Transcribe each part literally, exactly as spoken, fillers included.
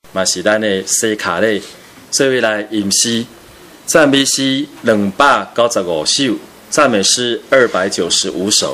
嘛是咱的西卡类，所以来吟诗，赞美诗两百九十五首，赞美诗二百九十五首。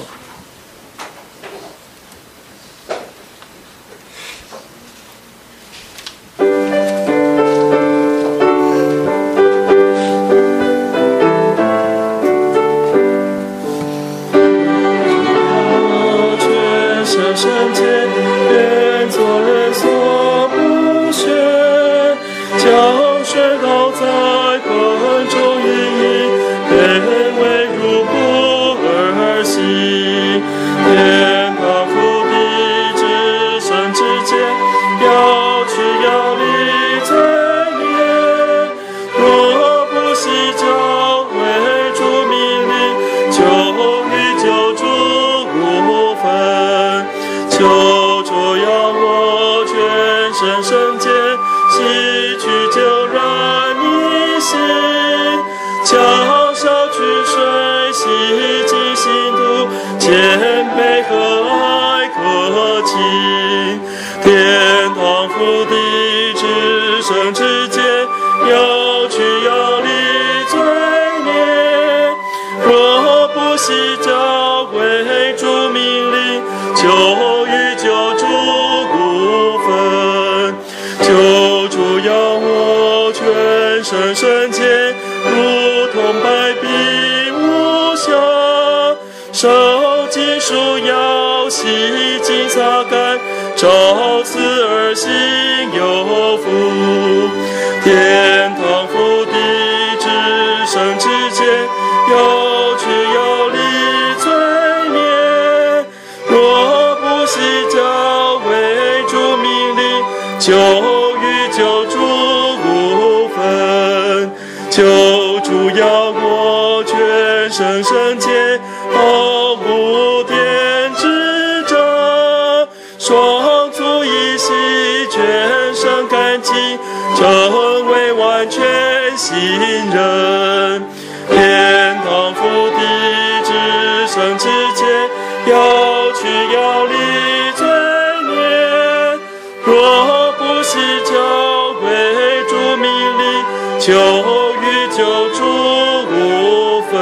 朝思而行有福，天堂福地至圣之间，有去有离罪孽。若不悉教为主命令，就与救主无分。救主要我全身圣洁，毫无玷之者，双足一洗，全身干净，成为完全新人。天堂福地至圣之间，要去要离罪孽。若不悉教为主命令，就与救主无分。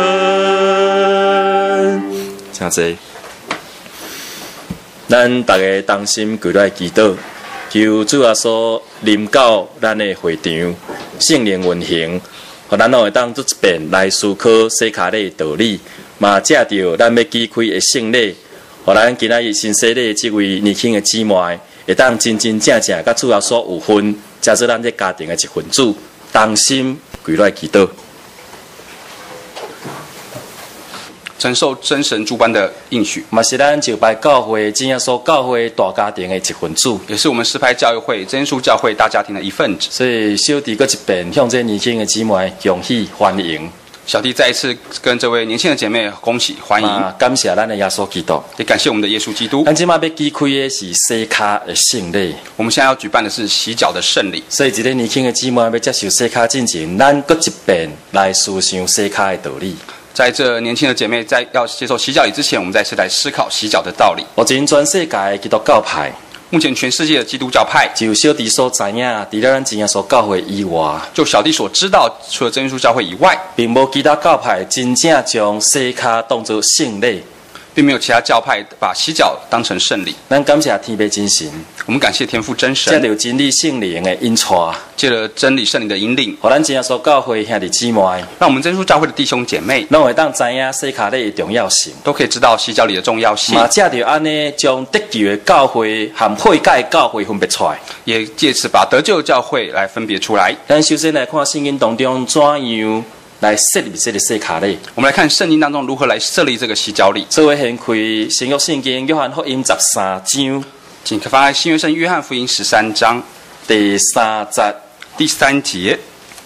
请坐。咱大家同心跪来祈祷，求主耶稣临到咱的会场，圣灵运行，互咱会当做一遍来思考西卡的道理，嘛借着咱要举开的圣礼，互咱今仔日新洗礼这位年轻的姊妹，会当真真正正甲主耶稣有分，加做咱这家庭的一份子，同心跪来祈祷。 承受真神诸般的应许， 嘛是咱就拜教会真耶稣教会大家庭的一份子， 也是我们石牌教育会真耶稣教会大家庭的一份子。 所以小弟搁一遍向这年轻的姊妹恭喜欢迎。 小弟再一次跟这位年轻的姐妹恭喜欢迎， 啊、感谢咱的耶稣基督， 也感谢我们的耶稣基督。 咱今麦要举开的是洗脚的圣礼， 我们现在要举办的是洗脚的圣礼。 所以一个年轻的姊妹要接受洗脚进前，咱搁一遍来思想洗脚的道理。 在这年轻的姐妹在要接受洗脚礼之前，我们再次来思考洗脚的道理。 目前全世界的基督教派， 目前全世界的基督教派， 就小弟所知影，除了咱真耶稣教会以外， 就小弟所知道，除了真耶稣教会以外， 并无其他教派真正将洗脚当作圣礼， 并没有其他教派把洗脚当成圣礼。 咱感谢天父真神， 我们感谢天父真神， 借着真理圣灵的引带， 借了真理圣灵的引领， 互咱真耶稣教会兄弟姊妹， 让我们真耶稣教会的弟兄姐妹， 拢会当知影洗脚礼的重要性， 都可以知道洗脚礼的重要性。 嘛，借着安尼将得救的教会和悔改的教会分别出来， 也借此把得救的教会来分别出来。 咱首先来看圣经当中怎样来设立这个洗脚礼。 我们来看圣经当中如何来设立这个洗脚礼。 这位掀开新约圣经约翰福音十三章， 请翻开新约圣约翰福音十三章第三节第三节。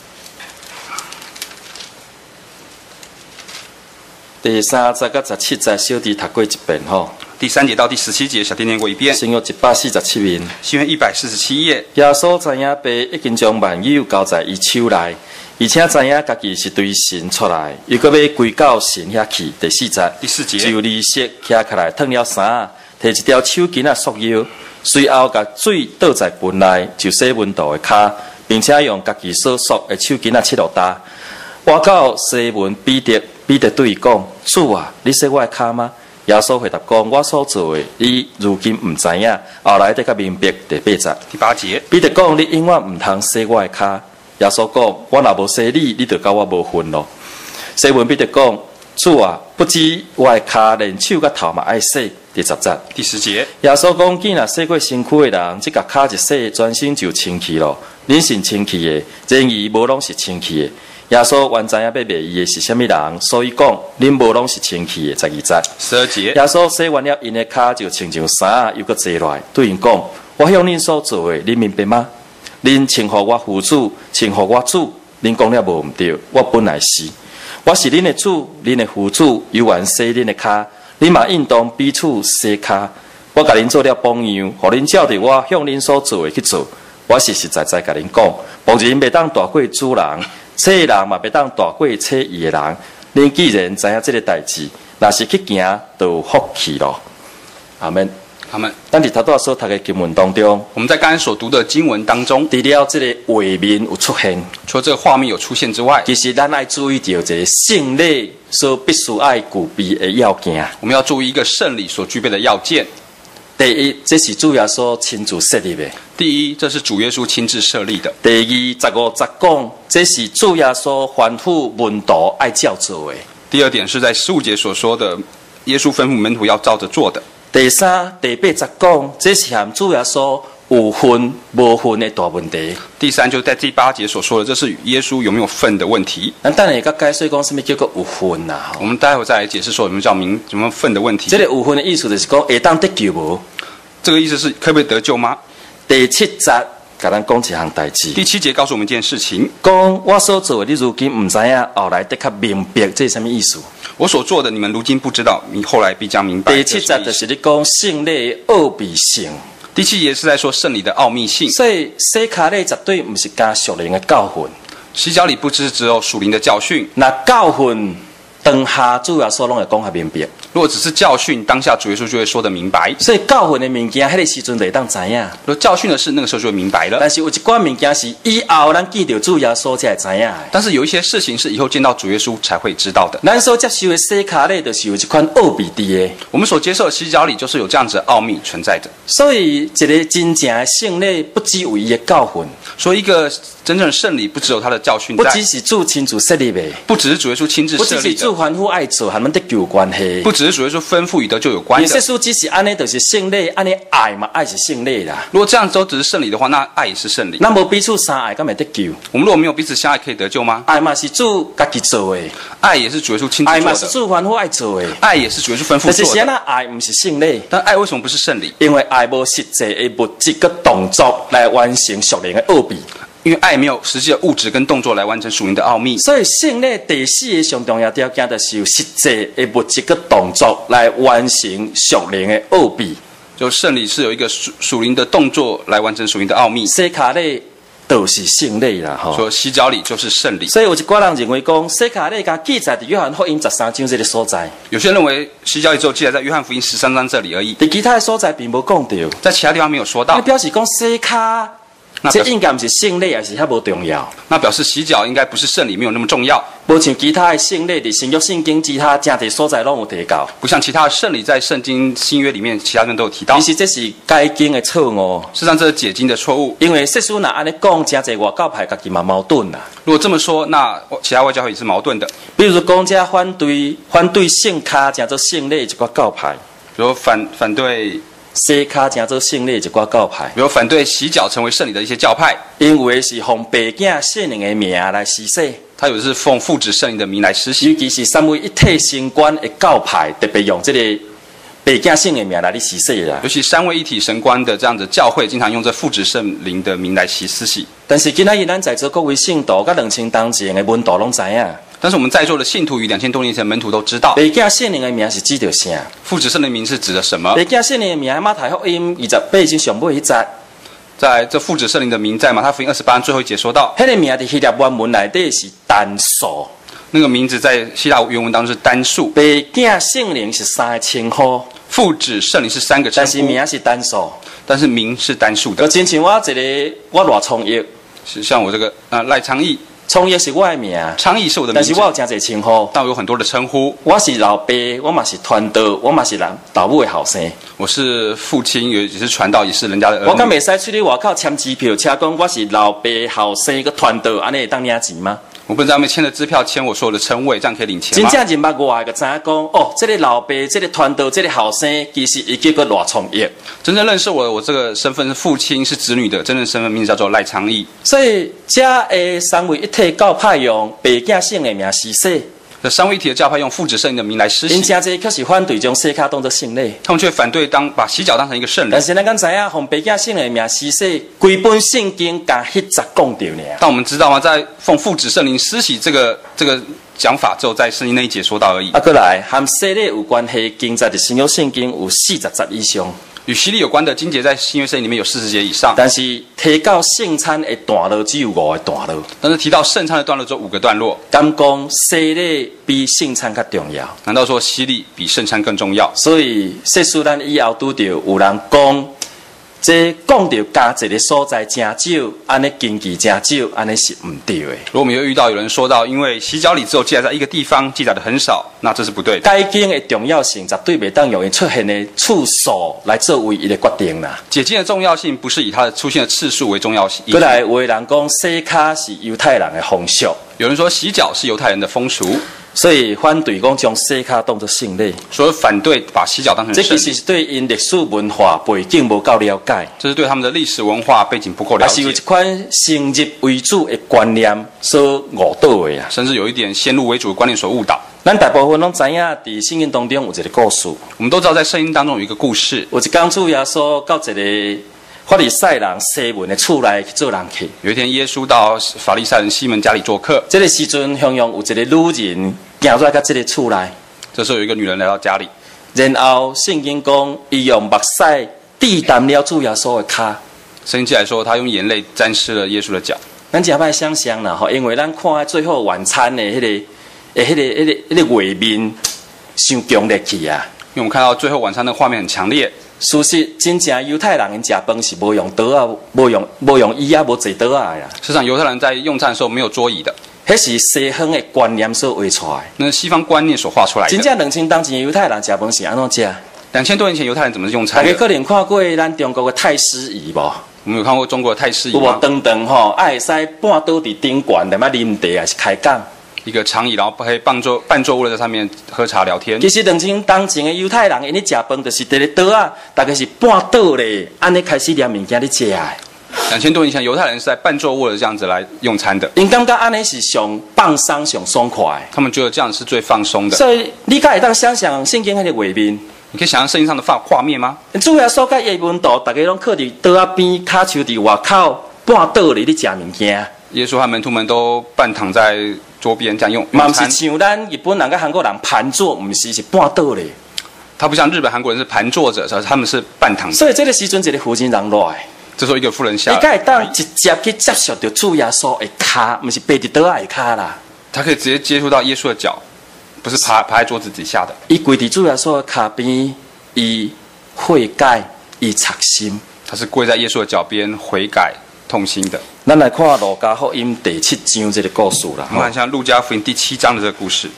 第三节到十七节，小弟读过一遍吼。 第三节到第十七节，小弟念过一遍。 新约一百四十七面， 新约一百四十七页。 耶稣知影爸已经将万有交在伊手内，而且知影家己是对神出来，又搁要归到神遐去。第四节， 第四节， 就立息徛起来，脱了衫，摕一条手巾仔束腰， 随后把水倒在盆内，就洗门徒的脚，并且用家己所属的手巾啊拭落干。我到西门彼得，彼得对伊讲：主啊，你洗我的脚吗？耶稣回答讲：我所做的，你如今唔知影，后来得较明白。第八节， 第八节， 彼得讲：你永远唔通洗我的脚。耶稣讲：我若无洗你，你就甲我无份咯。西门彼得讲：主啊，不止我的脚，连手甲头嘛爱洗。第十节， 第十节， 耶稣讲：既然洗过身躯的人，即甲脚一洗，全身就清气咯。恁是清气的，然而无拢是清气的。耶稣原知影要骂伊的是虾米人，所以讲恁无拢是清气的。十二节， 十二节， 耶稣洗完了因的脚，就穿上衫，又搁坐落来，对因讲：我向恁所做的，恁明白吗？恁称呼我父主，称呼我主，恁讲了无毋对，我本来是，我是恁的主，恁的父主，有缘洗恁的脚，恁嘛应当彼此洗脚。我甲恁做了榜样，互恁照着我向恁所做的去做。我实实在在甲恁讲，牧人袂当大过主人。册人嘛，别当大过册伊的人。恁既然知影这个代志，若是去行，就有福气咯。阿门。 阿门。 咱伫头拄所读的经文当中， 我们在刚才所读的经文当中， 除了这个画面有出现， 除了这个画面有出现之外， 其实咱爱注意到一个圣礼所必须爱具备的要件。 我们要注意一个圣礼所具备的要件。 第一，这是主耶稣亲自设立的。 第一，这是主耶稣亲自设立的。 第二，十五十讲，这是主耶稣吩咐门徒爱照做的。 第二点是在十五节所说的，耶稣吩咐门徒要照着做的。 第三、第八十讲，这是和主耶稣有份无份的大问题。 第三，就是在第八节所说的，这是与耶稣有没有份的问题。 咱等下甲解释讲什么叫做有份呐、啊？ 我们待会再来解释说有没有叫名有没有份的问题。 这个有份的意思就是讲会当得救无？ 这个意思是可不可以得救吗？ 第七节甲咱讲一项代志。 第七节告诉我们一件事情， 讲我所做的，你如今唔知影，后来得较明白，这是什么意思？ 我所做的，你们如今不知道，你后来必将明白。 第七节就是你讲圣礼的奥秘性。 第七节是在说圣礼的奥秘性。 所以洗脚礼绝对唔是加属灵的教训。 洗脚礼不只只有属灵的教训， 那教训当下主要所拢会讲较明白。 如果只是教训，当下主耶稣就会说得明白。 所以教训的物件，迄个时阵就会当知影。 如果教训的事，那个时候就会明白了。 但是有一寡物件是以后咱见到主耶稣才会知影的。 但是有一些事情是以后见到主耶稣才会知道的。 咱所接受的洗脚礼，就是有一款奥秘伫的。 我们所接受的洗脚礼，就是有这样子的奥秘存在着。 所以，一个真正的圣礼，不只有伊的教训。 所以，一个真正的圣礼，不只有他的教训在， 不只是主亲自设立的， 不只是主耶稣亲自设立的， 不只是主吩咐爱做，和咱得救有关系。 不只是主耶稣吩咐与得救有关的。 耶稣只是安尼，就是圣礼，安尼爱嘛，爱是圣礼啦。 如果这样都只是圣礼的话，那爱也是圣礼。 那无彼此相爱，敢会得救？ 我们如果没有彼此相爱，可以得救吗？ 爱嘛是主家己做的， 爱也是主耶稣亲自做的。 爱嘛是主吩咐爱做的， 爱也是主耶稣吩咐做的。 但是现在爱不是圣礼， 但爱为什么不是圣礼？ 因为爱无实际的物质跟动作来完成属灵的奥秘。 因为爱没有实际的物质跟动作来完成属灵的奥秘， 所以圣礼第四个上重要条件就是有实际的物质跟动作来完成属灵的奥秘。 就圣礼是有一个属属灵的动作来完成属灵的奥秘。 洗脚礼就是圣礼啦，吼。 说洗脚礼就是圣礼。 所以有一寡人认为讲洗脚礼甲记载伫约翰福音十三章这个所在。 有些人认为洗脚礼只有记载在约翰福音十三章这里而已， 伫其他的所在并无讲到， 在其他地方没有说到。 那表示讲洗脚。这应该不是圣礼，还是较无重要。 那表示洗脚应该不是圣礼，没有那么重要。 无像其他的圣礼，伫新约圣经其他正地所在拢有提到。 不像其他的圣礼在圣经新约里面，其他人都有提到。 其实这是解经的错误。 事实上，这是解经的错误。 因为世俗若安尼讲，真侪外教派家己嘛矛盾啦。 如果这么说，那其他外教会也是矛盾的。 比如说，讲这反对反对圣脚，叫做圣礼一寡教派。 比如反反对。 洗脚正做圣礼一寡教派， 比如反对洗脚成为圣礼的一些教派， 因为是奉爸囝圣灵的名来施洗， 他有的是奉父子圣灵的名来施洗。 尤其是三位一体神官的教派，特别用这个爸囝圣灵的名来去施洗啦。 尤其三位一体神官的这样的教会，经常用这父子圣灵的名来施洗。 但是今仔日咱在座各位信徒，甲两千当前的门徒拢知影。 但是我们在座的信徒与两千多年前的门徒都知道， 爸囝圣灵的名是指着啥？ 父子圣灵名是指的什么？ 爸囝圣灵的名，马太福音二十八章上尾一节， 在这父子圣灵的名，在马太福音二十八章最后一节说到， 迄个名在希腊原文内底是单数， 那个名字在希腊原文当中是单数。 爸囝圣灵是三个称呼， 父子圣灵是三个称呼， 但是名是单数。 但是名是单数就的。 亲像我一个我赖创业， 是像我这个呃赖昌义， 创业是我的名， 昌义是我的名字但是，我有真侪称呼。 但我有很多的称呼。 我是老爸，我嘛是传道，我嘛是人老母的后生。 我是父亲，也是传道，也是人家的儿我敢女。 袂使出去外口签支票，车讲我是老爸后生个传道，安尼会当领钱吗？ 我不知道他们签的支票签我所有的称谓，这样可以领钱吗？ 真正认捌我的，就知影讲哦，这个老爸、这个传道、这个后生，其实伊叫个赖创业。 真正认识我的，我这个身份是父亲，是子女的，真正身份名字叫做赖昌义。 所以这的三位一体教派用爸囝姓的名施洗， 这三位一体的教派用父子圣灵的名来施洗， 因真济却是反对将洗脚当作圣礼。 他们却反对当把洗脚当成一个圣礼但。是咱敢知影，用爸囝姓的名施洗，规本圣经甲迄十讲着呢。 但我们知道吗？在奉父子圣灵施洗这个这个讲法，只有在圣经那一节说到而已。 啊，过来，和洗礼有关系，经在的新约圣经有四十节以上。 与洗礼有关的经节在新约圣经里面有四十节以上， 但是提到圣餐的段落只有五个段落。 但是提到圣餐的段落只有五个段落。 敢讲洗礼比圣餐较重要？ 难道说洗礼比圣餐更重要？ 所以说书咱以后拄着有人讲，这讲到加一个所在真少，安尼经济真少，安尼是唔对的。 如果我们又遇到有人说到，因为洗脚礼只有记载在一个地方，记载的很少，那这是不对的。 解经的重要性绝对袂当用伊出现的次数来作为伊的决定啦。 解经的重要性不是以它的出现的次数为重要性。 过来，有的人讲洗脚是犹太人的风俗， 有人说洗脚是犹太人的风俗， 所以反对讲将洗脚当作圣礼。 所以反对把洗脚当成这圣礼。 其实是对因历史文化背景无够了解， 这是对他们的历史文化背景不够了解也是有一，款先入为主的观念所误导的啊。 甚至有一点先入为主的观念所误导。 咱大部分拢知影，伫圣经当中有一个故事， 我们都知道，在圣经当中有一个故事， 有一天主耶稣到一个法利赛人西门的厝内去做人客。 有一天耶稣到法利赛人西门家里做客， 这个时阵，向阳有一个女人行入到这个厝内， 这时候有一个女人来到家里， 然后圣经讲，伊用目屎滴淡了主耶稣的脚。 圣经记载说，他用眼泪沾湿了耶稣的脚。 咱真歹想象啦吼，因为咱看最后晚餐的迄、那个、诶、迄、那个、迄、那个、迄、那个画面，伤强烈去啊！ 因为我们看到最后晚餐的画面很强烈， 事实真正犹太人因食饭是无用刀啊，无用无用椅啊，无坐刀啊呀。 事实上犹太人在用餐的时候没有桌椅的， 迄是西方的观念所画出来。 那是西方观念所画出来的。 真正两千当前的犹太人食饭是安怎食？ 两千多年前犹太人怎么用大餐的？ 家可能看过咱中国的太师椅无？ 我们有看过中国的太师椅有无吗？ 长长吼，啊会使半倒伫顶悬，踮啊啉茶还是开讲？ 一个长椅，然后可以半桌半座位在上面喝茶聊天。 其实两千当前的犹太人，因咧食饭就是伫咧倒啊，大概是半倒咧，安尼开始念物件咧食的。 两千多年前犹太人是在半座卧的这样子来用餐的， 因感觉安尼是上放松、上爽快。 他们觉得这样是最放松的。 所以你敢会当想象圣经迄个画面？ 你可以想象圣经上的画画面吗？ 主要所甲伊温度，大家拢靠伫桌仔边，骹手伫外口半倒咧咧食物件。 耶稣和门徒们都半躺在桌边这样用嘛， 用餐。 毋是像咱日本人甲韩国人盘坐，毋是是半倒咧。 他不像日本、韩国人是盘坐着，他们是半躺着。 所以这个时阵，一个妇人人来， 这时候一个妇人下你敢会来， 当直接去接触到主耶稣的骹，毋是爬伫桌仔的骹啦。 他可以直接接触到耶稣的脚，不是爬爬在桌子底下的。 伊跪伫主耶稣的骹边，伊悔改，伊擦心。 他是跪在耶稣的脚边悔改痛心的。 咱来看路加福音第七章这个故事啦。 我们看一下路加福音第七章的这个故事。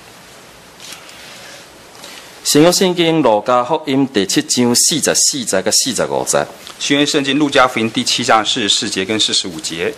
新约圣经路加福音第七章四十四节跟四十五节。 新约圣经路加福音第七章四十四节跟四十五节。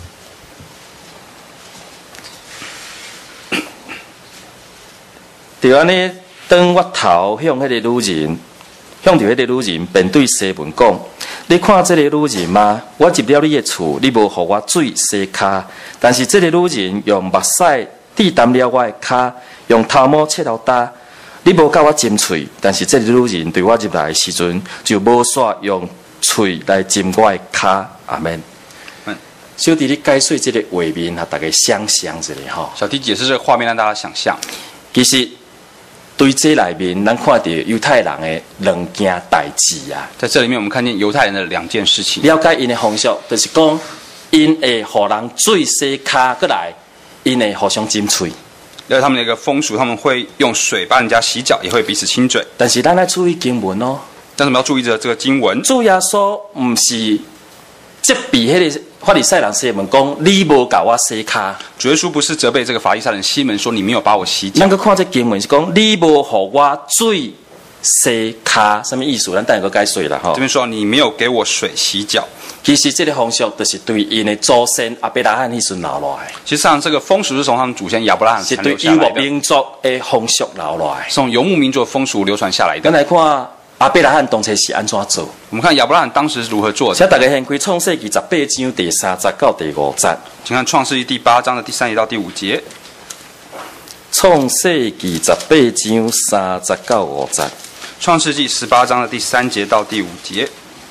就安尼，当我头向迄个女人，向着迄个女人，便对西门讲：你看这个女人吗？我入了你的厝，你无互我水洗骹，但是这个女人用目屎滴淡了我的骹，用头毛切了打。你无甲我浸喙，但是这个女人对我入来的时阵，就无煞用喙来浸我的骹。阿门。 嗯， 小弟，你解说这个画面，啊，大家想象一下吼。 小弟解释这个画面，让大家想象。 其实对这内面，咱看到犹太人的两件代志啊。 在这里面，我们看见犹太人的两件事情。 了解因的风俗，就是讲，因会互人水洗骹过来，因会互相浸喙。 了解他们的一个风俗，他们会用水帮人家洗脚，也会彼此亲嘴。 但是咱来注意经文哦。 但是我们要注意着这个经文， 主耶稣唔是责备迄个法利赛人西门讲，你无甲我洗骹。 主耶稣不是责备这个法利赛人西门说你没有把我洗脚咱，个看这经文是讲，你无互我水洗骹，什么意思？咱等下个解说啦吼这。边说你没有给我水洗脚。 其实这个风俗就是对因的祖先阿伯拉罕迄时留落来， 其实上这个风俗是从他们祖先亚伯拉罕是残对游牧留下来的， 民族的风俗留落来。 是从游牧民族的风俗流传下来的。 咱来看阿伯拉罕当初是安怎做， 我们看亚伯拉罕当时是如何做的， 请大家先开创世纪十八章第三节到第五节。 请看创世纪第八章的第三节到第五节。 创世纪十八章三节到五节。 创世纪十八章的第三节到第五节。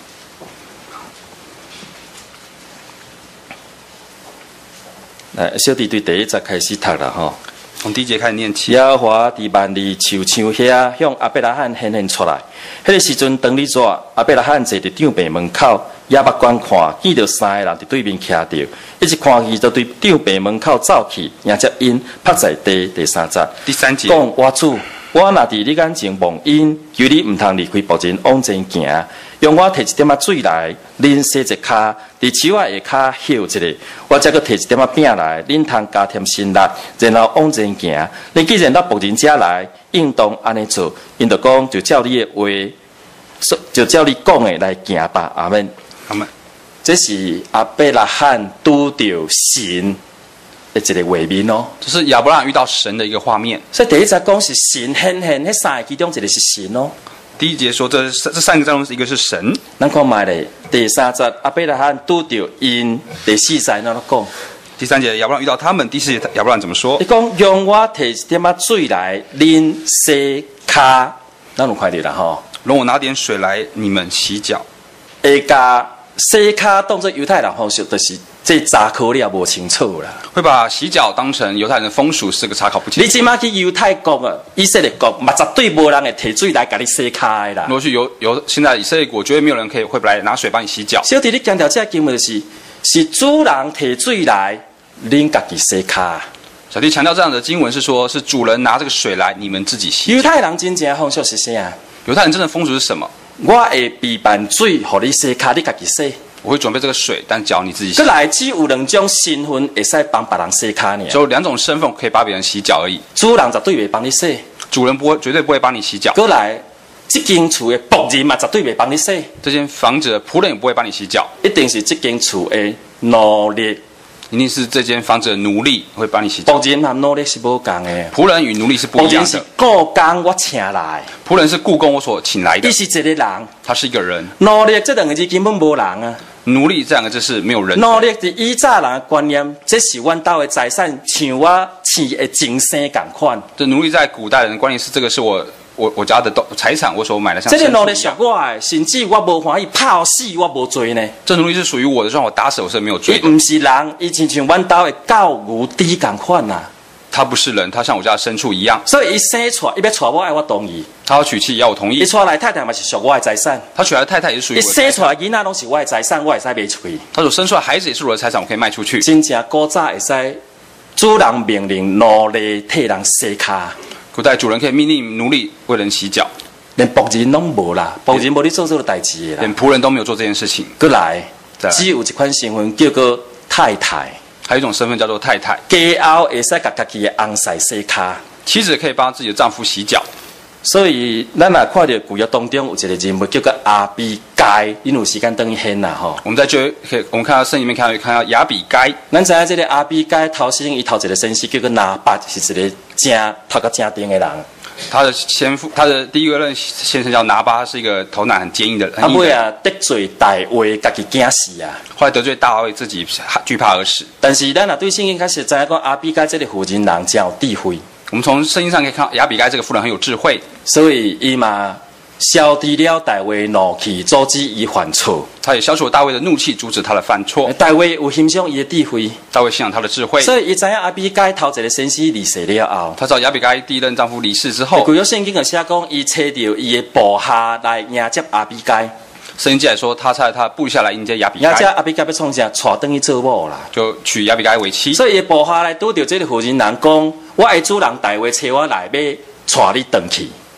来，小弟对第一节开始读啦吼。 从第一节开始念起。 耶和华伫万里树墙遐向阿伯拉罕显现出来。迄、那个时阵，当日纸，阿伯拉罕坐伫长病门口，也捌观看，见到三个人伫对面徛着，一直看伊就对长病门口走去，迎接因趴在地。第三节， 第三节， 讲我主，我若伫你眼前望因，求你毋通离开仆人往前行，用我摕一点仔水来，恁洗一骹，伫手仔下骹休一下，我再搁摕一点仔饼来，恁通加添辛力，然后往前行。你既然到仆人家来，应当安尼做，因就讲就照你的话，就照你讲的来行吧。阿门。 阿门。 这是阿伯拉罕拄着神的一个画面哦。 这是亚伯拉罕遇到神的一个画面。 所以第一节讲是神显现，迄三个其中一个是神哦。 第一节说这这三个当中一个是神。 咱看卖咧，第三节阿伯拉罕拄着因，第四节哪讲？ 第三节亚伯拉罕遇到他们，第四节亚伯拉罕怎么说？ 你讲用我摕一点仔水来，恁洗骹，咱有看到啦吼。 容我拿点水来，你们洗脚。 会甲洗骹当做犹太人方式，就是这查考你也无清楚啦。 会把洗脚当成犹太人的风俗，是个查考不清楚。 你即马去犹太国啊，以色列国，嘛绝对无人会摕水来甲你洗骹的啦如。果去犹犹现在以色列国，绝对没有人可以会来拿水帮你洗脚。 小弟，你强调这经文就是是主人摕水来，恁家己洗骹。 小弟强调这样的经文是说，是主人拿这个水来，你们自己洗脚。 犹太人真正的风俗是啥？ 犹太人真的风俗是什么？ 我会备办水，互你洗骹，你家己洗。 我会准备这个水，但脚你自己洗再。来，只有两种身份会使帮别人洗骹呢。 只有两种身份可以帮别人洗脚而已。 主人绝对袂帮你洗。 主人不会，绝对不会帮你洗脚。 再来，这间厝的仆人嘛，绝对袂帮你洗。 这间房子的仆人也不会帮你洗脚， 一定是这间厝的奴隶。 一定是这间房子的奴隶会帮你洗脚。 仆人和奴隶是无共的。 仆人与奴隶是不仆人是一样的。 雇工我请来， 仆人是雇工我所请来的伊，是一个人。 他是一个人。 奴隶这两个字根本无人啊。 奴隶这两个字是没有人的。 奴隶伫以早人的观念，这是阮兜的财产，像我生的精生共款。 这奴隶在古代人的观念是，这个是我我我家的东财产，我所买的像这个奴隶牲畜一样。 属我的，甚至我无欢喜泡死，我无罪呢。 这奴隶是属于我的，让我打死我是没有罪伊的。 毋是人，伊亲像阮兜的狗牛猪共款呐。 他不是人，他像我家的牲畜一样。 所以伊生出，伊要娶我，爱我同意。 他要娶妻，要我同伊意。 娶来太太嘛是属我的财产， 他娶来的太太也是属于伊生我的财产。 出来囡仔拢是我的财产，我会使卖出去。 他所生出来的孩子也是我的财产，我可以卖出去。 真正古早会使主人命令奴隶替人洗骹， 古代主人可以命令奴隶为人洗脚， 连仆人拢无啦，仆人无你做这个代志的啦。 连仆人都没有做这件事情。 过来再，来只有一款身份叫做太太， 还有一种身份叫做太太， 家后会使甲家己的翁婿洗骹。 妻子可以帮自己的丈夫洗脚。 所以，咱若看到旧约当中有一个人物叫做阿比该，恁有时间等于现啦吼。 我们在就可以，我们看到圣经里面看到看到亚比该， 咱知影这个阿比该头先伊头一个先生叫做拿八，是一个正头壳正硬的人。 他的先父，他的第一个任先生叫拿巴，他是一个头脑很坚硬的人。 啊尾很硬的人啊得罪大卫，家己惊死啊！ 后来得罪大卫，自己惧怕而死。 但是咱若对圣经开始知影讲阿比该这个妇人人真有智慧， 我们从圣经上可以看到亚比该这个妇人很有智慧， 所以伊嘛消除了大卫怒气，阻止伊犯错。 他也消除了大卫的怒气，阻止他的犯错。 大卫有欣赏伊的智慧， 大卫欣赏他的智慧， 所以伊知影阿比该头一个先生离世了后， 他知道亚比该第一任丈夫离世之后， 旧约圣经就写讲，伊找到伊的部下来迎接阿比该， 圣经记载说他差他部下来迎接亚比迎接该， 阿比该要创啥？带转去做某啦。 就娶亚比该为妻。 所以伊的部下来拄到这个妇人人讲，我的主人大卫找我来要带你回去。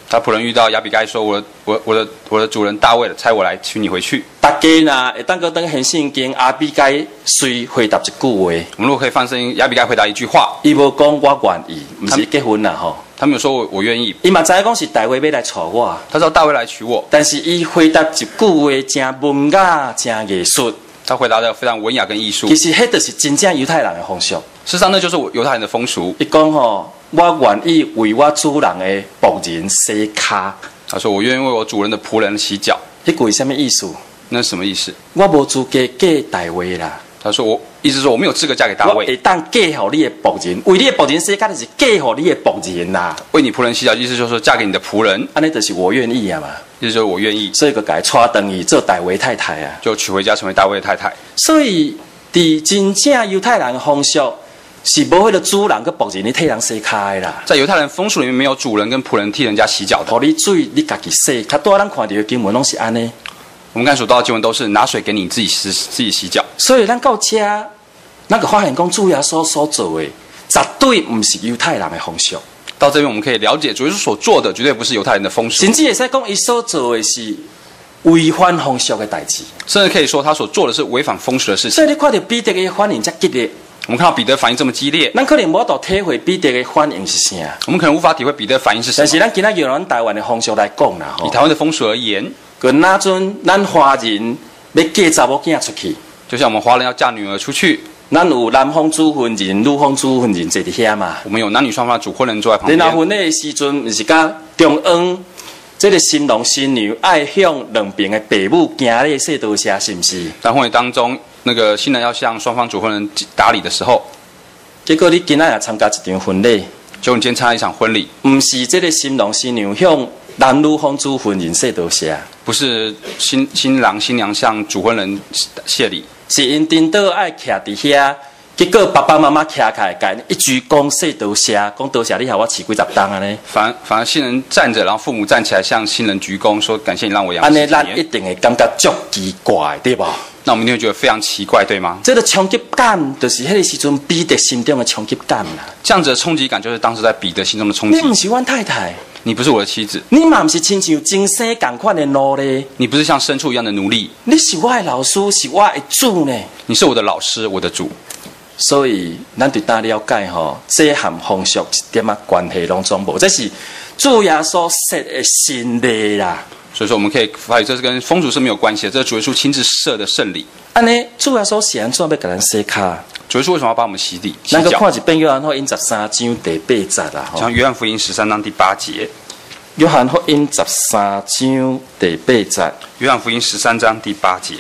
他仆人遇到亚比该说：“我的我我的我的主人大卫差我来娶你回去。” 大家呢会当个等现圣经亚比该随回答一句话， 我们如果可以放声音，亚比该回答一句话， 伊无讲我愿意，不是结婚啦吼。 他没有说我我愿意， 伊嘛知影讲是大卫要来娶我， 他知道大卫来娶我， 但是伊回答一句话真文雅、真艺术。 他回答的非常文雅跟艺术。 其实迄就是真正犹太人的风俗。 事实上，那就是犹太人的风俗。 伊讲吼，我愿意为我主人的仆人洗骹。 他说：“我愿意为我主人的仆人洗脚。” 迄句什么意思？ 那是什么意思？ 我无资格嫁大卫啦。 他说：“我意思说我没有资格嫁给大卫。” 我会当嫁予你的仆人，为你的仆人洗脚，就是嫁予你的仆人啦。 为你仆人洗脚，意思就是说嫁给你的仆人。 安尼就是我愿意啊嘛。 意思就是我愿意。 所以就甲伊娶等于做大卫太太啊。 就娶回家成为大卫的太太。 所以，伫真正犹太人的风俗。是无迄个主人跟仆人，你替人洗骹的啦。 在犹太人风俗里面，没有主人跟仆人替人家洗脚的。 互你水，你家己洗。较多咱看到的经文拢是安尼。 我们看所到的经文都是拿水给你自己洗，自己洗脚。 所以咱到这，咱个发现讲主耶稣所做的，绝对唔是犹太人的风俗。 到这边我们可以了解，主耶稣所做的绝对不是犹太人的风俗。 甚至会使讲，伊所做的是违反风俗的代志。 甚至可以说，他所做的是违反风俗的事情。 所以你看到彼得的反应才激烈。 我们看到彼得反应这么激烈， 咱可能无法体会彼得的反应是啥。 我们可能无法体会彼得的反应是什么。 但是咱今仔用咱台湾的风俗来讲啦， 以台湾的风俗而言， 跟那阵咱华人要嫁查某囝出去， 就像我们华人要嫁女儿出去， 咱有男方主婚人、女方主婚人坐伫遐嘛。 我们有男女双方的主婚人坐在旁边。 然后婚礼的时阵，毋是甲中央这个新郎新娘爱向两边的父母行礼谢道谢，是毋是？ 在婚礼当中，那个新人要向双方主婚人打礼的时候， 结果你今仔也参加一场婚礼， 就你今天参加一场婚礼， 毋是这个新郎新娘向男女方主婚人谢道谢， 不是新新郎新娘向主婚人谢礼， 是因颠倒爱徛伫遐，结果爸爸妈妈徛开，甲一鞠躬谢道谢，讲道谢你害我饲几十担安尼。 反反而新人站着，然后父母站起来向新人鞠躬，说感谢你让我养。 安尼咱一定会感觉足奇怪，对吧？ 那我们一定会觉得非常奇怪，对吗？ 这个冲击感，就是迄个时阵彼得心中的冲击感啦。 这样子的冲击感，就是当时在彼得心中的冲击。 你唔是阮太太， 你不是我的妻子， 你嘛唔是亲像今生共款的奴隶， 你不是像牲畜一样的奴隶， 你是我的老师，是我的主呢。 你是我的老师，我的主。 所以，咱对咱了解吼，这和风俗一点啊关系拢总无，这是主耶稣设的新礼啦。 所以说，我们可以发现，这是跟风俗是没有关系的，这是主耶稣亲自设的圣礼。 安尼，主耶稣是安怎要给咱洗骹？ 主耶稣为什么要把我们洗礼？ 咱个看一遍约翰福音十三章第八节啦， 像约翰福音十三章第八节。 约翰福音十三章第八节。 约翰福音十三章第八节。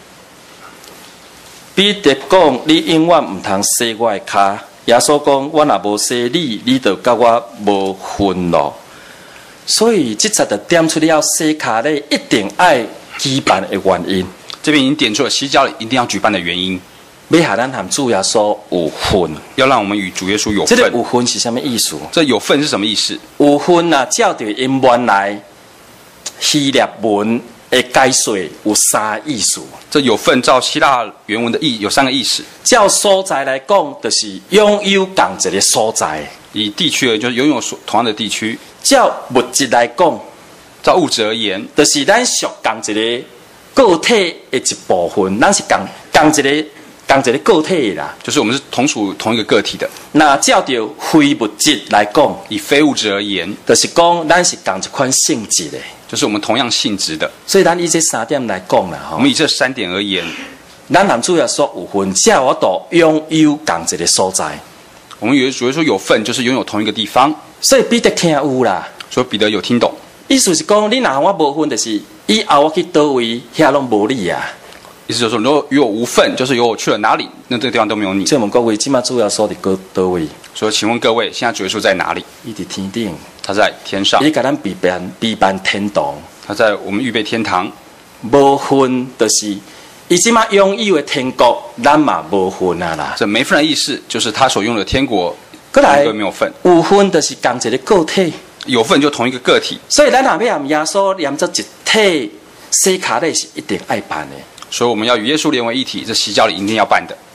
彼得讲：“你永远唔通洗我的骹。”耶稣讲：“我若无洗你，你就甲我无分咯。”所以这节就点出了洗骹咧一定爱举办的原因。 这边已经点出了洗脚礼一定要举办的原因， 要害咱和主耶稣有份， 要让我们与主耶稣有份。 这个有份是什么意思？ 这有份是什么意思？ 有份啊，照着因原来希腊文的解说有三个意思。 这有份照希腊原文的意有三个意思。 照所在来讲，就是拥有共一个所在。 以地区而言，就是拥有同样的地区。 照物质来讲， 照物质而言， 就是咱属共一个个体的一部分，咱是共共一个共一个个体啦。 就是我们是同属同一个个体的。 那照着非物质来讲， 以非物质而言， 就是讲咱是共一款性质的， 就是我们同样性质的。 所以咱以这三点来讲啦， 我们以这三点而言， 咱和主耶稣有份，才有度拥有共一个所在。 我们以为主耶稣有份，就是拥有同一个地方。 所以彼得听有啦， 所以彼得有听懂。 意思是讲，你若和我无份，就是以后我去倒位，遐拢无你啊。 意思就是说，如果与我无份，就是有我去了哪里，那这个地方都没有你。 请问各位，今麦主要说的个倒位？ 所以，请问各位，现在主耶稣在哪里？ 伊伫天顶， 他在天上。 伊甲咱备办备办天堂， 他在我们预备天堂。 无份就是伊即麦拥有的天国，咱嘛无份啊啦。 这没份的意思，就是他所用的天国。 过来没有份， 有份就是共一个个体， 有份就同一个个体。 所以咱若要和耶稣连做一体，洗骹礼是一定爱办的。 所以我们要与耶稣连为一体，这洗脚礼一定要办的。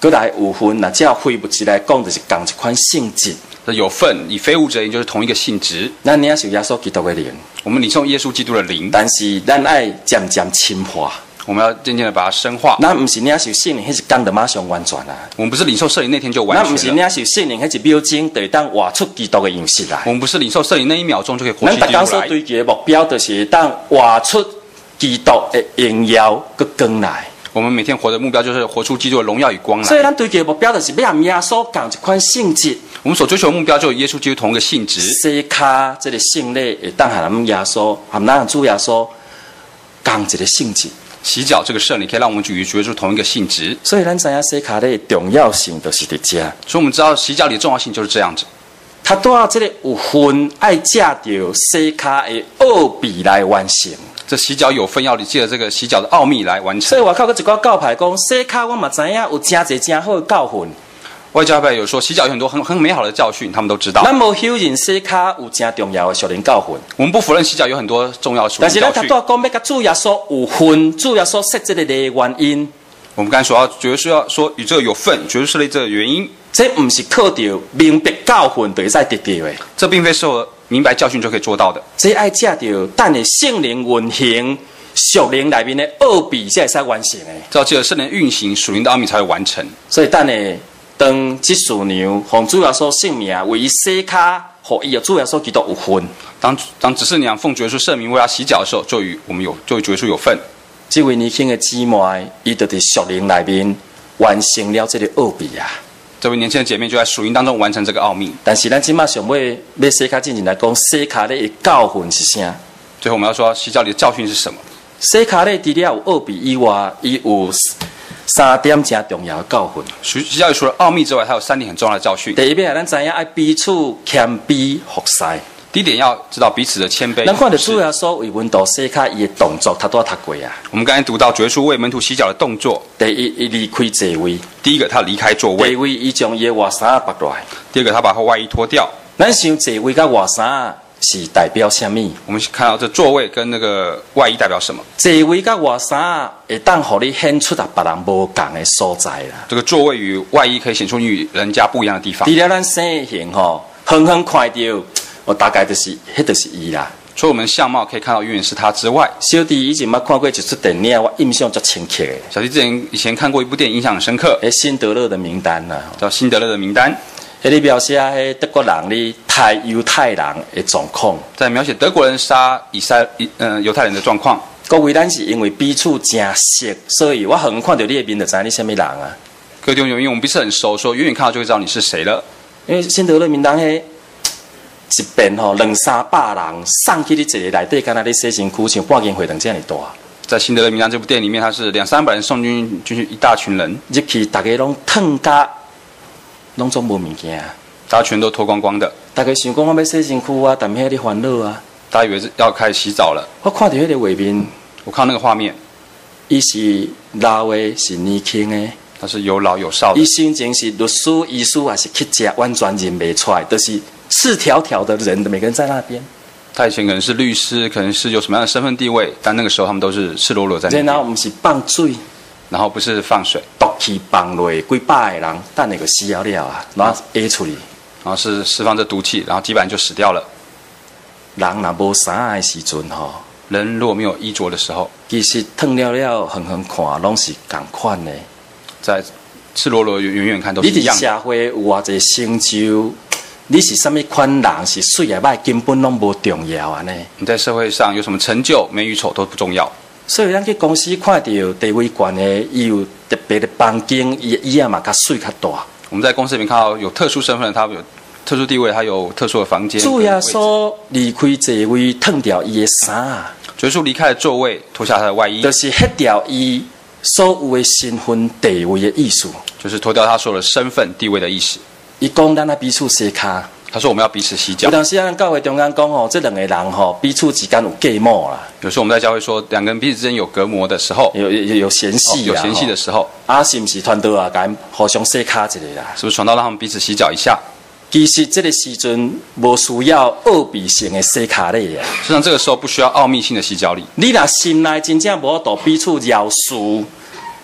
过来有分，那照非物质来讲，就是同一款性质。 有份以非物质而言就是同一个性质。 咱领受耶稣基督的灵， 我们领受耶稣基督的灵， 但是咱爱渐渐深化。 我们要渐渐的把它深化。 咱唔是领受圣灵，迄一天就马上完全啦。 我们不是领受圣灵那天就完全了。 咱唔是领受圣灵，迄一秒钟就会当活出基督的样式来。 我们不是领受圣灵那一秒钟就可以活出基督来。 咱大家所追求的目标，就是当活出基督的荣耀佮光来。 我们每天活的目标就是活出基督的荣耀与光来。 所以咱追求的目标就是要和耶稣同一款性质。 我们所追求的目标就是耶稣基督同一个性质。 洗脚这个圣礼会当和咱耶稣、和咱主耶稣同一个性质。 洗脚这个圣礼可以让我们与主耶稣同一个性质。 所以咱知影洗脚礼的重要性就是伫这。 所以我们知道洗脚礼的重要性就是这样子。 他都要这个有分，爱借着洗脚的奥秘来完成。 这洗脚有分，要借着这个洗脚的奥秘来完成。 所以外口有一个教派讲，洗脚我嘛知影有真侪真好的教训。 外教派有说洗脚有很多很很美好的教训，他们都知道。 咱无否认洗脚有真重要的属灵教训。 我们不否认洗脚有很多重要的属灵教训。 但是咱头拄讲要甲主耶稣有分，主耶稣设这个的原因。 我们刚才说到，绝对是要说与这个有份，绝对是类这个原因。 这不是靠着明白教训就会使得到的。 这并非是我明白教训就可以做到的。 这爱借着等的圣灵运行，属灵里面的奥秘才会使完成的。 只要借着圣灵运行，属灵的奥秘才会完成。 所以等的当这属牛奉主耶稣圣名为伊洗脚，互伊有主耶稣基督有份。 当当执事娘奉主耶稣圣名为他洗脚的时候，就与我们有就与主耶稣有份。 这位年轻的姊妹，伊就伫属灵里面完成了这个奥秘啊！ 这位年轻的姐妹就在属灵当中完成这个奥秘。 但是咱今麦想要要洗脚进前来讲，洗脚礼的教训是啥？ 最后我们要说洗脚礼的教训是什么？ 洗脚礼除了有奥秘以外，伊有三点真重要的教训。 洗脚礼除了奥秘之外，还有三点很重要的教训。 第一点，咱知影爱彼此谦卑服侍。 第一点要知道彼此的谦卑。 咱看到主耶稣为门徒洗脚伊的动作，他都读过啊。 我们刚才读到主耶稣为门徒洗脚的动作。 第一，伊离开座位。 第一个，他离开座位。 第二位，伊将伊的外衫拔落来。 第二个，他把他外衣脱掉。 咱想座位甲外衫是代表什么？ 我们看到这座位跟那个外衣代表什么？ 座位甲外衫会当互你显出啊别人无共的所在啦。 这个座位与外衣可以显出你与人家不一样的地方。 除了咱身形吼，远远看到。我大概就是，迄就是伊啦。 除了我们相貌可以看到远远是他之外， 小弟以前捌看过一出电影，我印象足深刻的。 小弟之前以前看过一部电影，印象很深刻。 诶，辛德勒的名单啦， 叫《辛德勒的名单》。 迄里描写迄德国人咧杀犹太人的状况， 在描写德国人杀以塞嗯犹太人的状况。 各位，咱是因为彼此真熟，所以我远看到你的面就知你什么人啊。 各位弟兄，因为我们彼此很熟，说远远看到就会知道你是谁了。 因为辛德勒名单迄。一遍吼，两三百人送去你一个内底，敢若你洗身躯像半间会堂这样大。 在《辛德勒名单》这部电影里面，他是两三百人送进进去一大群人， 入去大家拢烫甲，拢总无物件， 大家全都脱光光的。 大家想讲我要洗身躯啊，但迄个烦恼啊。 大家以为是要开始洗澡了。 我看到迄个画面， 我看到那个画面， 伊是老的，是年轻的。 他是有老有少的。 伊先前是律师、医师，还是去食，完全认袂出来，都、就是赤条条的人，每个人在那边。 他以前可能是律师，可能是有什么样的身份地位，但那个时候他们都是赤裸裸在那边。 然后不是放水， 然后不是放水， 毒气放落，几百个人，等那个死了了啊，然后下出去， 然后是释放这毒气，然后几百人就死掉了。 人若无衫的时阵吼， 人如果没有衣着的时候， 其实烫了了，远远看拢是同款的。 在赤裸裸远远看都是一样的。 你伫社会有偌济成就，你是什么款人，是水也歹，根本拢无重要啊呢。 你在社会上有什么成就，美与丑都不重要。 所以咱去公司看到地位悬的，伊有特别的房间，伊伊也嘛较水较大。 我们在公司里面看到有特殊身份，他有特殊地位，他有特殊的房间。 主耶稣离开座位，脱掉伊的衫。 主耶稣离开了座位，脱下他的外衣， 就是脱掉伊所有的身份地位的意思， 就是脱掉他所有的身份地位的意思。 伊讲咱啊彼此洗脚， 他说我们要彼此洗脚。 有当时咱教会中间讲吼，这两个人吼彼此之间有隔膜啦。 有时候我们在教会说，两个人彼此之间有隔膜的时候， 有有有嫌隙、 哦，有嫌隙的时候， 啊，是不是传道啊，甲互相洗脚一个啦？ 是不是传道让他们彼此洗脚一下？ 其实这个时阵无需要奥秘性的洗脚礼啊。 实际上这个时候不需要奥秘性的洗脚礼。 你若心内真正无度彼此饶恕，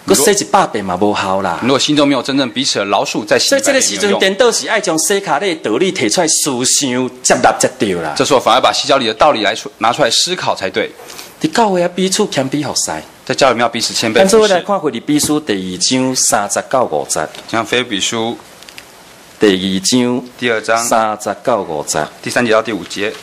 佮洗一百遍嘛无效啦。 如果心中没有真正彼此的饶恕，再洗所以这个一百遍没有用。 时阵颠倒是爱将洗卡的道理提出来思想接纳接对啦。 这时候反而把洗脚里的道理来出拿出来思考才对。 伫教会啊，彼此谦卑服侍。 在教里面要彼此谦卑咱做服侍。 伙来看腓立比书第二章三十到五节。 像腓立比书第二章第二章三十到五节。 第三节到第五节。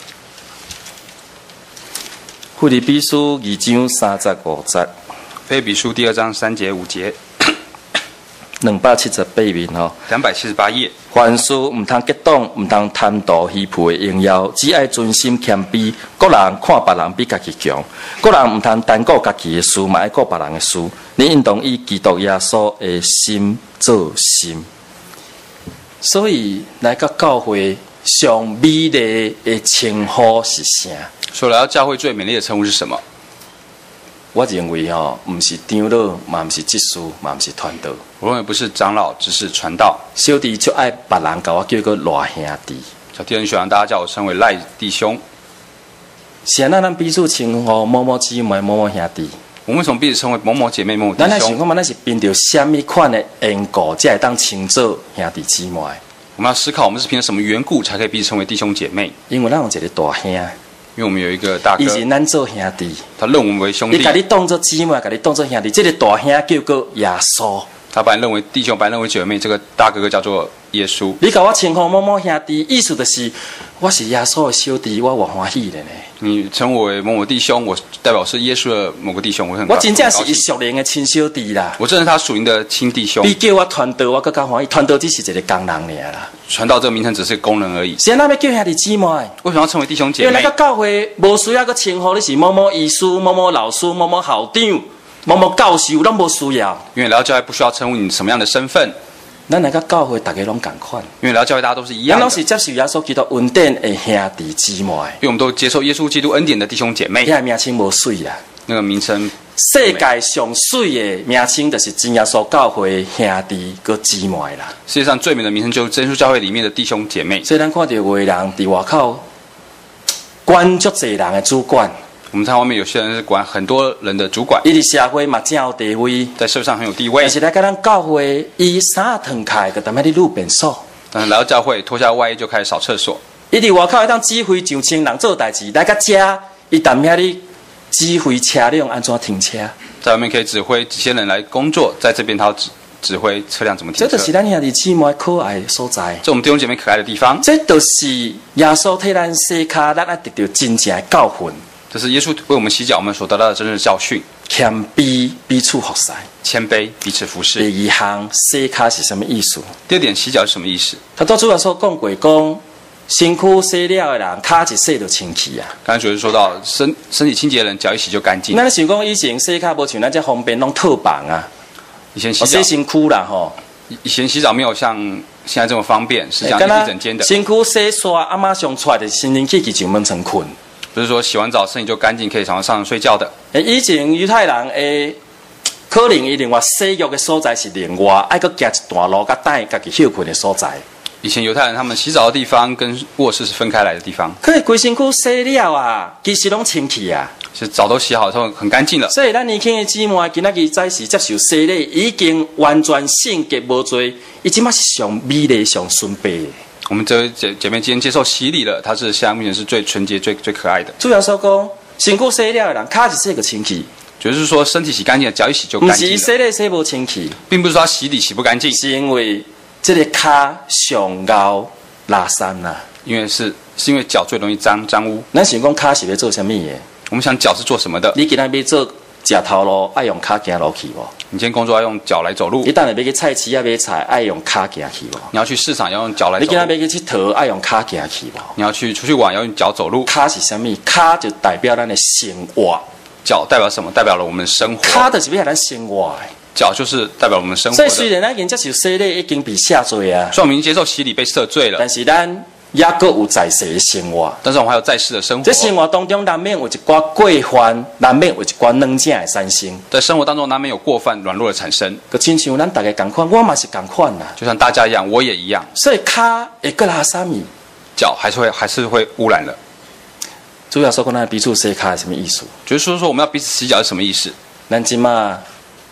腓立比书二章三十五节。 腓立比书第二章三节五节。 两百七十八面吼。 两百七十八页。 凡事唔通激动，唔通贪图虚浮的荣耀，只爱专心谦卑。各人看别人比家己强，各人唔通单顾家己的事，嘛爱顾别人的事。你应当以基督耶稣的心做心。所以来到教会上美丽的称呼是啥？ 说来到教会最美丽的称呼是什么？ 我认为吼，唔是长老，嘛唔是执事，嘛唔是传道。 我认为不是长老，只是传道。 小弟就爱别人甲我叫个赖兄弟。 小弟很喜欢大家叫我称为赖弟兄。 是啊，咱彼此称呼某某姊妹、某某兄弟。 我们为什么彼此称为某某姐妹、某某弟咱来想兄？ 看嘛，咱是凭着什么款的缘故，才会当称作兄弟姊妹？ 我们要思考，我们是凭着什么缘故才可以彼此称为弟兄姐妹？ 因为咱有一个大兄， 因为我们有一个大哥伊，是咱做兄弟， 他认我们为兄弟伊甲，你当做姊妹，甲你当做兄弟。这个大兄叫做耶稣。 他把你认为弟兄，把你认为姐妹。这个大哥哥叫做耶稣。 你甲我称呼某某兄弟，意思就是我是耶稣的小弟，我偌欢喜的呢。 你称我为某某弟兄，我代表是耶稣的某个弟兄，我很高我真正是伊很高兴属灵的亲小弟啦。 我真的是他属灵的亲弟兄。 你叫我传道，我更加欢喜。传道只是一个工人尔啦。 传道这个名称只是功能而已。 是啊，咱要叫兄弟姊妹。 为什么要称为弟兄姐妹因为来？到教会，无需要个称呼你是某某医师、某某老师、某某校长、某某教授，咱无需要。 因为来到教会不需要称呼你什么样的身份， 咱来到教会，大家拢共款， 因为来到教会大家都是一咱样的， 拢是接受耶稣基督恩典的兄弟姊妹。 因为我们都接受耶稣基督恩典的弟兄姐妹。 遐名称无水啦， 那个名称， 世界上水的名称就是真耶稣教会兄弟个姊妹啦。 世界上最美的名称就是真耶稣教会里面的弟兄姐妹。 所以咱看到有的人伫外口管足侪人的主管， 我们看外面有些人是管很多人的主管， 伊伫社会嘛真有地位， 在社会上很有地位但，是来甲咱教会，伊衫脱开个，踮喺你路边所。 但是来到教会脱下外衣就开始扫厕所。 伊伫外口会当指挥上千人做代志，来到遮，伊踮遐哩指挥车辆安怎停车。 在外面可以指挥几千人来工作，在这边他要指指挥车辆怎么停车。 这就是咱兄弟姊妹可爱的所在。 这我们弟兄姐妹可爱的地方， 这就是耶稣替咱洗脚，咱爱得到真正的教训。 这是耶稣为我们洗脚，我们所得到的真正的教训。 谦卑彼此服侍。 谦卑，彼此服侍。 第二项洗脚是什么意思？ 第二点，洗脚是什么意思？ 他都主要所讲过，讲身躯洗了的人，脚一洗就清气啊。 刚才主持说到，身身体清洁的人，脚一洗就干净。 咱想讲以前洗脚无像咱这方便，拢套房啊， 以前洗哦洗脚， 身躯啦吼。 以前洗澡没有像现在这么方便，是这样一整间的。 身躯洗刷，啊马上出来就身临起去上门床困。 不是说洗完澡身体就干净，可以上上床睡觉的。 诶，以前犹太人诶，可能伊另外洗浴的所在是另外，爱搁行一段路，甲等家己休困的所在。 以前犹太人他们洗澡的地方跟卧室是分开来的地方， 可是规身躯洗了啊，其实拢清气啊。 其实澡都洗好之后很干净了。 所以咱年轻的姊妹，今仔日早时接受洗礼，已经完全性格无罪，伊即马是上美丽、上纯白的。 我们这位姐姐妹今天接受洗礼了，她是现在目前是最纯洁、最最可爱的。 主要说讲，身躯洗了的人，脚一洗就清气， 就是说身体洗干净了，脚一洗就不是伊干净了， 洗礼洗无清气， 并不是说她洗礼洗不干净， 是因为这个脚上高拉山啦。 因为是是因为脚最容易脏脏污。 咱想讲脚是要做什么的？ 我们想脚是做什么的？ 你今仔要做食头路，爱用脚行路去无？ 你今天工作要用脚来走路你，等下要去菜市啊买菜，爱用脚行去无？ 你要去市场要用脚来你走路， 今仔要去佚佗，爱用脚行去无？ 你要去出去玩要用脚走路。 脚是什么？脚就代表咱的生活， 脚代表什么？代表了我们的生活。 脚就是要咱生活的。 脚就是代表我们生活所以的。 虽然咱已经接受洗礼，已经被赦罪啊， 虽然我们已经接受洗礼被赦罪了但，是咱也阁有在世的生活。 但是我们还有在世的生活这。生活当中难免有一寡过犯，难免有一寡软正的产生。 在生活当中难免有过犯、软弱的产生， 可亲像咱大家共款，我嘛是共款啦。 就像大家一样，我也一样， 所以脚会搁拉啥物？ 脚还是会还是会污染了。 主要说讲咱彼此洗脚是什么意思？ 就是说说我们要彼此洗脚是什么意思？ 咱即马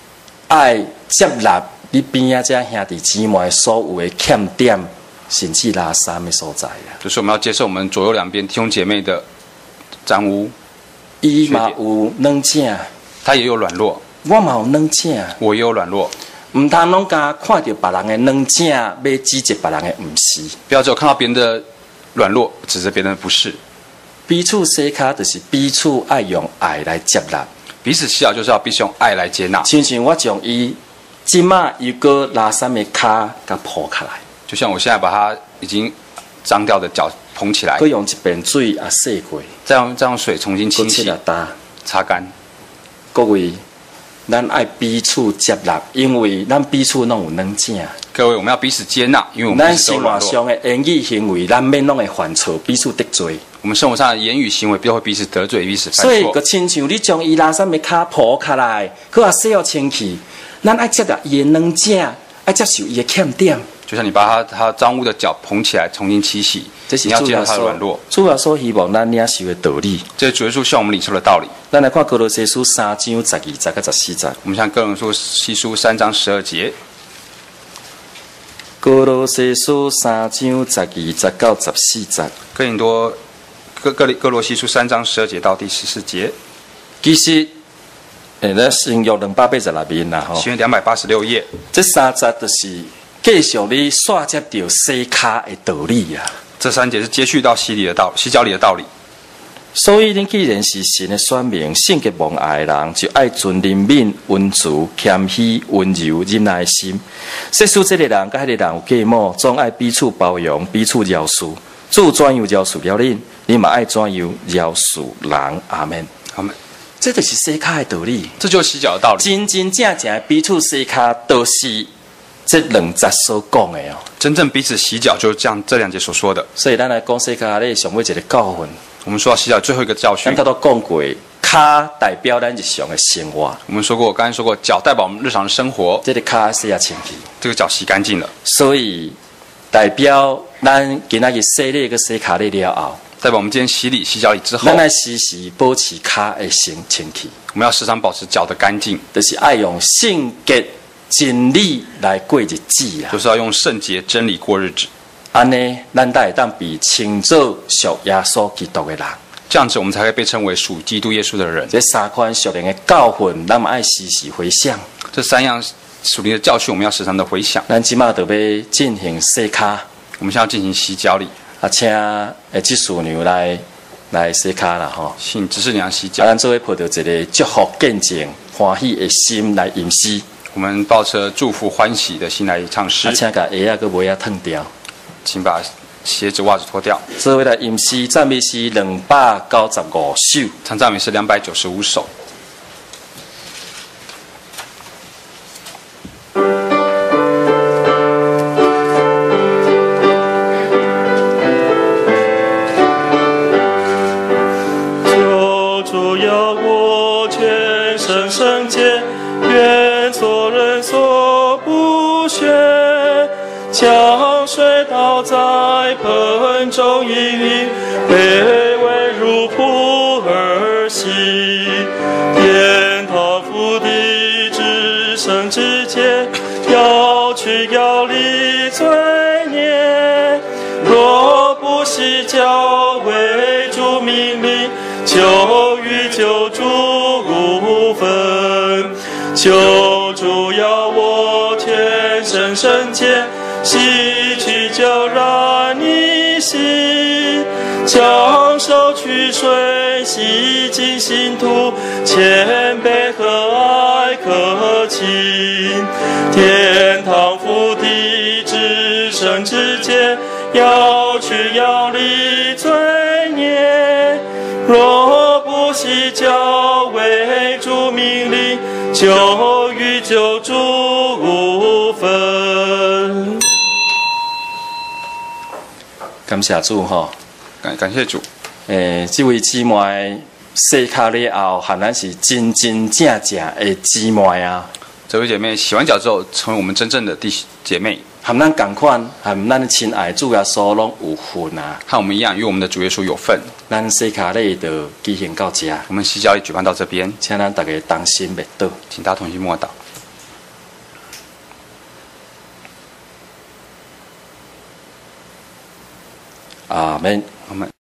爱接纳你边啊这兄弟姊妹所有的欠点，甚至拉三的所在啊。 就是我们要接受我们左右两边弟兄姐妹的脏污， 伊嘛有软正， 他也有软弱， 我嘛有软正， 我也有软弱。 唔通拢甲看到别人的软正，要指责别人的，唔是。 不要只有看到别人的软弱，指责别人的不是。 彼此洗脚，就是彼此爱用爱来接纳。 彼此洗脚就是要必须用爱来接纳。 亲像我将伊即马又个拉三的脚甲抱起来， 就像我现在把他已经脏掉的脚捧起来， 佮用一遍水啊洗过， 再用再用水重新清洗、 打擦干。 各位，咱爱彼此接纳，因为咱彼此拢有软正。 各位，我们要彼此接纳，因为我们咱彼此都生活软弱。 上的言语行为，咱免拢会犯错，彼此得罪。 我们生活上的言语行为，都会彼此得罪、彼此犯所以， 错。 个亲像你将伊拉三的脚抱起来，佮也洗好清气，咱爱接纳伊的软正，爱接受伊的欠点。 就像你把他他脏污的脚捧起来，重新清洗， 这是你要接纳主要所他的软弱。 主要所希望咱领受的道理。 这是主耶稣希望我们领受的道理。 咱来看哥罗西书三章十二节到十四节。 我们像哥林多西书三章十二节， 哥罗西书三章十二节到十四节。 哥林多哥哥哥罗西书三章十二节到第十四节， 其实，诶，咱新约两百八十六面啦吼。 新约两百八十六页， 这三节就是继续你刷接到洗脚的道理啊。 这三节是接续到洗礼的道洗脚里的道理。 所以，恁既然是神的选民，圣洁蒙爱的人，就爱存怜悯、温慈、谦虚、温柔、忍耐的心。说出这个人甲迄个人有芥末，总爱彼此包容、彼此饶恕。主怎样饶恕了恁，你嘛爱怎样饶恕人。阿门。 阿门。 这就是洗脚的道理。 这就是洗脚的道理。 真真正正的彼此洗脚，都是这两节所讲的哦。 真正彼此洗脚，就是这样这两节所说的。 所以，咱来讲洗脚咧，上尾一个教训。 我们说到洗脚最后一个教训， 咱头都讲过，脚代表咱日常的生活。 我们说过，我刚才说过，脚代表我们日常的生活。 这个脚洗啊清气， 这个脚洗干净了， 所以代表咱今仔日洗礼个洗脚咧了后， 代表我们今天洗礼洗脚礼之后， 咱来时时保持脚的清清气， 我们要时常保持脚的干净， 就是爱用圣洁真理来过日子啦。 就是要用圣洁真理过日子。 安尼，咱才会当被称作属耶稣基督的人。 这样子，我们才会被称为属基督耶稣的人。 这三款属灵的教训，咱们爱时时回想。 这三样属灵的教训，我们要时常的回想。 咱即马就要进行洗脚， 我们现在要进行洗脚礼， 啊，请诶执事娘来来洗脚啦吼。 请执事娘洗啊， 脚。 咱做伙抱着一个祝福、见证、欢喜的心来吟诗。 我们抱着祝福欢喜的心来唱诗啊，。请甲鞋啊，佮袜啊脱掉。 请把鞋子、袜子脱掉。 做伙来吟诗，赞美诗两百九十五首。 唱赞美诗两百九十五首。 求主要我全身圣洁，愿做人所不学。将水倒在盆中饮饮，卑微如仆儿媳。天堂父地至圣之间，要去要离罪孽。若不洗脚为主命令，就与救主无分。求主要我全身圣洁，洗去脚染你心，将手取水洗净心土，谦卑和爱可亲。天堂父地至圣之间，要去要离罪孽。若不洗脚为主命令，就与救主无分。 感谢主吼， 感感谢主。 诶，这位姊妹洗脚了后，含咱是真真正正的姊妹啊， 这位姐妹洗完脚之后，成为我们真正的弟姐妹， 含咱同款，含咱的亲爱主耶稣拢有份啊。 和我们一样，与我们的主耶稣有份。 咱洗脚礼就举行到这， 我们洗脚礼举办到这边， 请咱大家同心默祷。 请大家同心默祷。 阿门。 我们。